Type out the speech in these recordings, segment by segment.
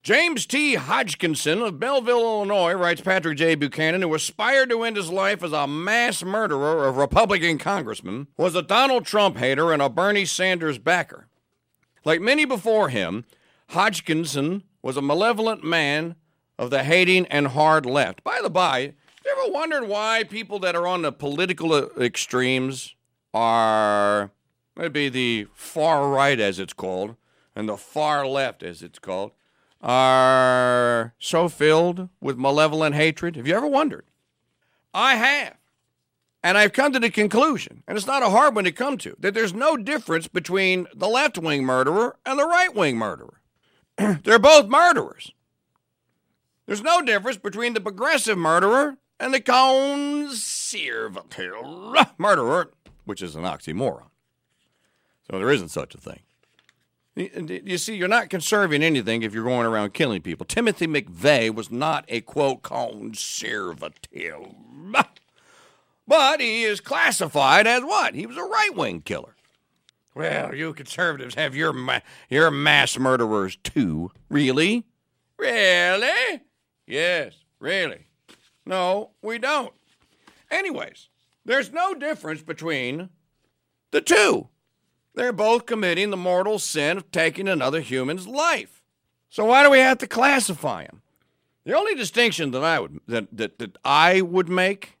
James T. Hodgkinson of Belleville, Illinois, writes Patrick J. Buchanan, who aspired to end his life as a mass murderer of Republican congressmen, was a Donald Trump hater and a Bernie Sanders backer. Like many before him, Hodgkinson was a malevolent man of the hating and hard left. By the by, you ever wondered why people that are on the political extremes are, maybe the far right as it's called, and the far left as it's called, are so filled with malevolent hatred? Have you ever wondered? I have. And I've come to the conclusion, and it's not a hard one to come to, that there's no difference between the left-wing murderer and the right-wing murderer. They're both murderers. There's no difference between the progressive murderer and the conservative murderer, which is an oxymoron. So there isn't such a thing. You see, you're not conserving anything if you're going around killing people. Timothy McVeigh was not a, quote, conservative. But he is classified as what? He was a right-wing killer. Well, you conservatives have your mass murderers too. Really? Really? Yes, really. No, we don't. Anyways, there's no difference between the two. They're both committing the mortal sin of taking another human's life. So why do we have to classify them? The only distinction that I would make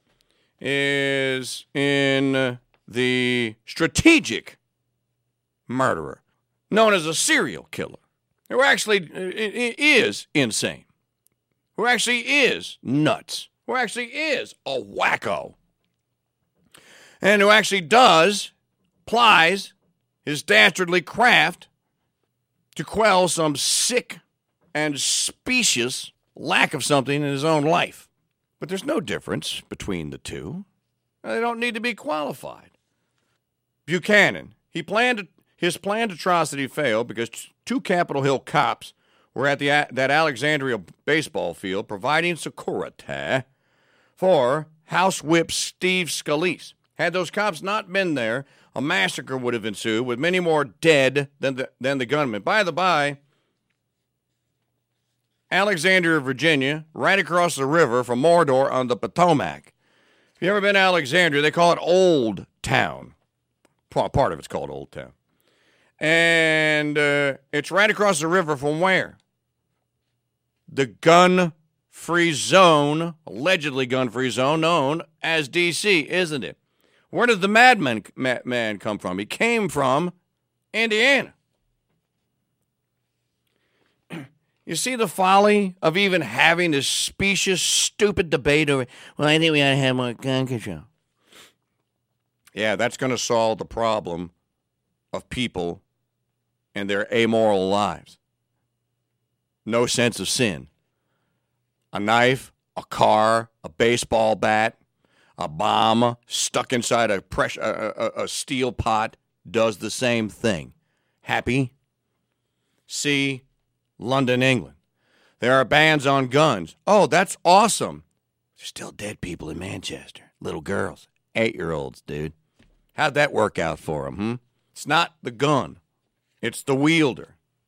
is in the strategic murderer, known as a serial killer, who actually is insane, who actually is nuts, who actually is a wacko, and who actually plies his dastardly craft to quell some sick and specious lack of something in his own life. But there's no difference between the two. They don't need to be qualified. Buchanan, his planned atrocity failed because two Capitol Hill cops were at that Alexandria baseball field providing security for House Whip Steve Scalise. Had those cops not been there, a massacre would have ensued with many more dead than the gunman. By the by, Alexandria, Virginia, right across the river from Mordor on the Potomac. If you've ever been to Alexandria, they call it Old Town. Part of it's called Old Town. And it's right across the river from where? The gun-free zone, allegedly gun-free zone, known as D.C., isn't it? Where did the madman come from? He came from Indiana. You see the folly of even having this specious, stupid debate over, well, I think we ought to have more gun control. Yeah, that's going to solve the problem of people and their amoral lives. No sense of sin. A knife, a car, a baseball bat, a bomb stuck inside a steel pot does the same thing. Happy? See, London, England. There are bans on guns. Oh, that's awesome. There's still dead people in Manchester. Little girls. 8-year-olds, dude. How'd that work out for them, It's not the gun. It's the wielder.